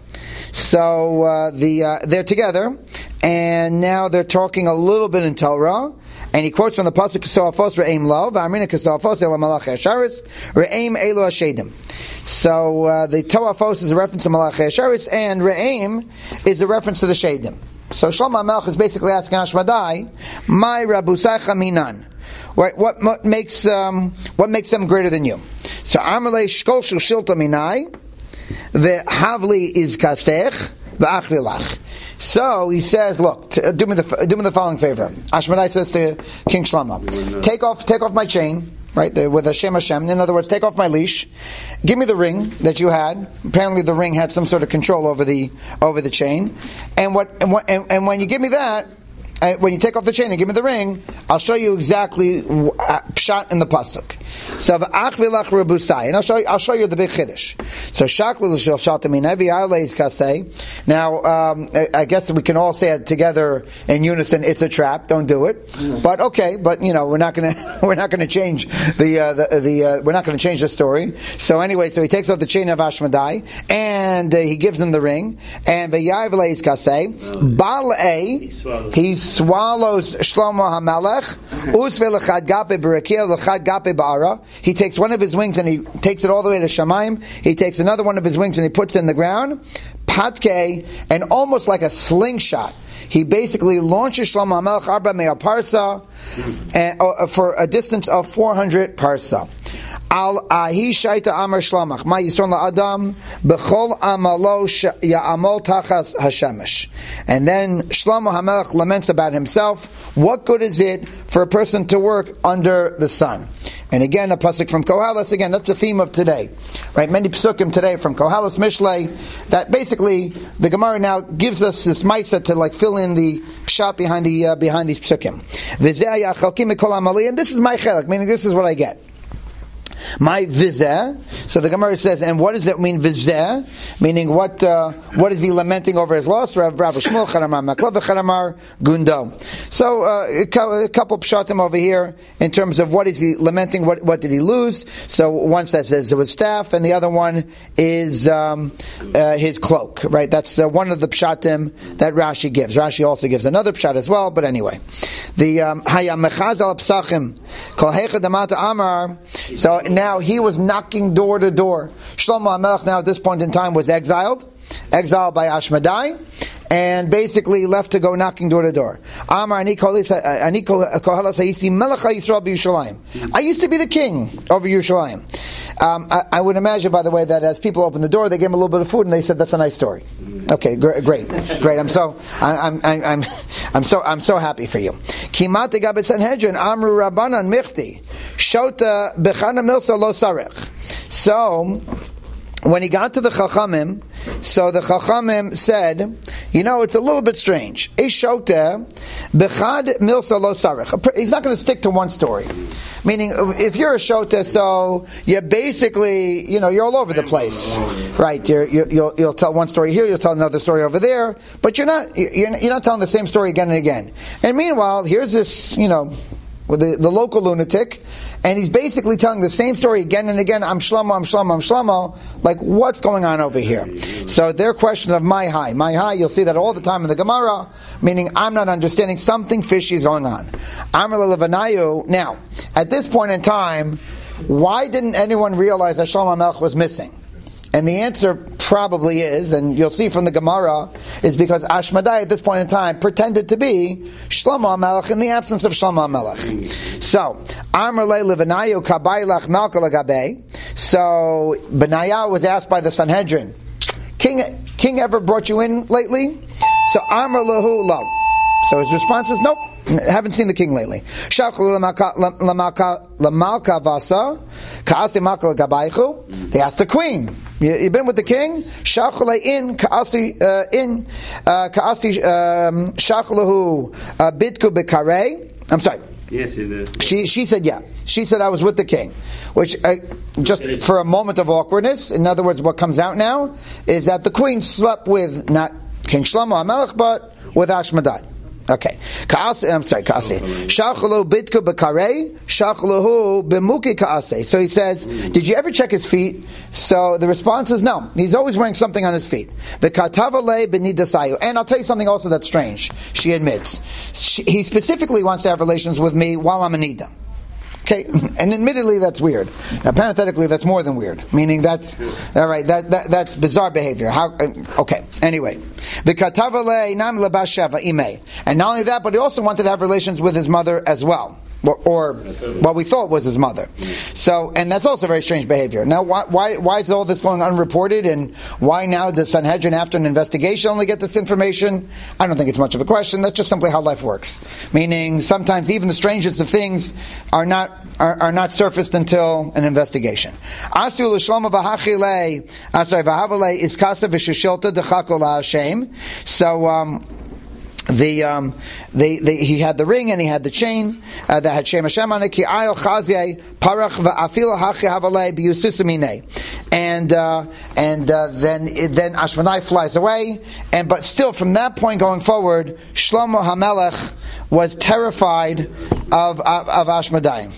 [SPEAKER 1] So they're together, and now they're talking a little bit in Torah, and he quotes from the pasuk Kisofos Re'em Lo, V'Amrina Kisofos Ela Malach Hasharis Re'em Elu Hashedim. So the Toafos is a reference to Malach Hasharis, and Re'em is a reference to the Shedim. So Shlomo HaMelech is basically asking Ashmedai, "My Rabusaycha Minan." Right, what makes them greater than you? So Amalei Shkol Shilta Minai. The Havli is kasech, the achvilach. So he says, look, do me the following favor. Ashmedai says to King Shlomo, take off my chain, right, with Hashem Hashem. In other words, take off my leash. Give me the ring that you had. Apparently, the ring had some sort of control over the chain. And when you give me that, when you take off the chain and give me the ring, I'll show you exactly pshat in the pasuk. So v'achvilach rebusai, and I'll show you the big chiddush. So shaklu l'shel shaltaminavi aleis kasei. Now, I guess we can all say it together in unison. It's a trap. Don't do it. But okay. But we're not going to change we're not going to change the story. So anyway, so he takes off the chain of Ashmedai and he gives him the ring. And v'yav leis kasei balei he swallows Shlomo HaMelech. Usve l'chad gape b'rakia l'chad gape ba'ara. He takes one of his wings and he takes it all the way to Shamayim. He takes another one of his wings and he puts it in the ground. Patke, and almost like a slingshot, he basically launches Shlomo HaMelech arba me'ah parsa for a distance of 400 parsa. Al ahi shaita amar shlamach ma yisron la'adam b'chol amalo ya'amol tachas hashemesh. And then Shlomo HaMelech laments about himself. What good is it for a person to work under the sun? And again, a pasuk from Koheles. Again, that's the theme of today, right? Many psukim today from Koheles Mishlei. That basically the Gemara now gives us this ma'isa to fill in the pshat behind these psukim. And this is my chelak, meaning this is what I get. My vizeh. So the Gemara says, and what does that mean, vizeh? Meaning, what is he lamenting over his loss? Rav Shmuel Charamar Maklav Charamar Gundo. So a couple pshatim over here in terms of what is he lamenting? What did he lose? So one says it was staff, and the other one is his cloak. Right? That's one of the pshatim that Rashi gives. Rashi also gives another pshat as well. But anyway, the Hayam Mechaz al Psachim Kol Heicha Damata Amar. So now he was knocking door to door. Shlomo HaMelech now at this point in time was exiled by Ashmedai, and basically left to go knocking door to door. Amar ani kohelas hayisi melech Yisrael b'Yerushalayim. I used to be the king over Yerushalayim. I would imagine, by the way, that as people opened the door, they gave him a little bit of food, and they said, "That's a nice story." Okay, great. I'm so happy for you. Kimat egabet Sanhedrin amru Rabbanan michti shota bechana milsa lo sarech. So when he got to the Chachamim, so the Chachamim said, it's a little bit strange. Ishota bechad milsa lo sarech. He's not going to stick to one story. Meaning, if you're a shota, so you're basically, you're all over the place, right? You'll tell one story here, you'll tell another story over there, but you're not telling the same story again and again. And meanwhile, here's this, with the local lunatic, and he's basically telling the same story again and again. I'm Shlomo. Like, what's going on over here? So their question of my high, you'll see that all the time in the Gemara, meaning I'm not understanding, something fishy is going on. Amar Levanayu. Now, at this point in time, why didn't anyone realize that Shlomo HaMelech was missing? And the answer probably is, and you'll see from the Gemara, is because Ashmedai at this point in time pretended to be Shlomo HaMelech in the absence of Shlomo HaMelech. So, Amar Le Levanayu Kabaylach Malka Lagabe. So, Benaiah was asked by the Sanhedrin, King ever brought you in lately? So, Amar Lehu Lo. So his response is, nope, haven't seen the king lately. They asked the queen, you been with the king? Bitku Bekare. I'm sorry.
[SPEAKER 4] Yes,
[SPEAKER 1] She said, yeah. She said, I was with the king. Which, just for a moment of awkwardness, in other words, what comes out now is that the queen slept with not King Shlomo HaMelech, but with Ashmedai. Okay. I'm sorry, Kaase. Shachlu bitku b'karei, shachluhu b'muki kaase. So he says, did you ever check his feet? So the response is no. He's always wearing something on his feet. V'katavale b'nidasayu. And I'll tell you something also that's strange. She admits. He specifically wants to have relations with me while I'm a nida. Okay, and admittedly that's weird. Now, parenthetically, that's more than weird. Meaning that's all right. That's bizarre behavior. How? Okay. Anyway, v'katavale nam lebasheva imei, and not only that, but he also wanted to have relations with his mother as well, or what we thought was his mother. So, and that's also very strange behavior. Now, why is all this going unreported, and why now does Sanhedrin, after an investigation, only get this information? I don't think it's much of a question. That's just simply how life works. Meaning, sometimes even the strangest of things are not surfaced until an investigation. Asu l'shlomo v'hachilei, v'havalei iskasa v'shishilta d'chakol ha'ashem. So, he had the ring and he had the chain that had Shem Hashem on it. Ki ayol chazye parach va'afil hachi havalei biyususamine. And then Ashmanai flies away. But still, from that point going forward, Shlomo HaMelech was terrified of Ashmadai.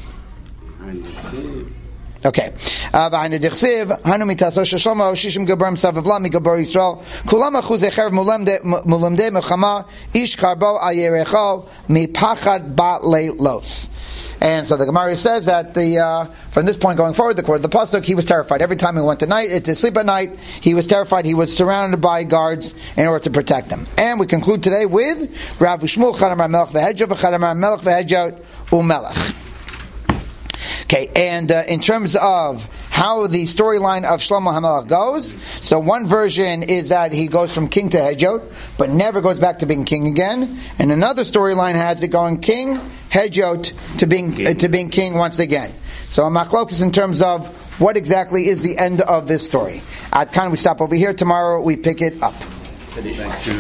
[SPEAKER 1] Okay. V'haynu dichsiv hanu mitaso sheshlomo shishim gabarim savavla migabar Yisrael kulam achuzei cherev mulamdei mechama ish karbo al yerecho mipachad bat leilos. And so the Gemara says that from this point going forward, the pasuk, he was terrified. Every time he went to sleep at night, he was terrified. He was surrounded by guards in order to protect him. And we conclude today with Rav Shmuel Chadamar Melech v'Hedjot v'Chadamar Melech v'Hedjot u'Melech. Okay, and in terms of how the storyline of Shlomo HaMelech goes, so one version is that he goes from king to Hedjot, but never goes back to being king again. And another storyline has it going king, Hedjot, to being king once again. So a machlokes in terms of what exactly is the end of this story. At Khan we stop over here. Tomorrow we pick it up.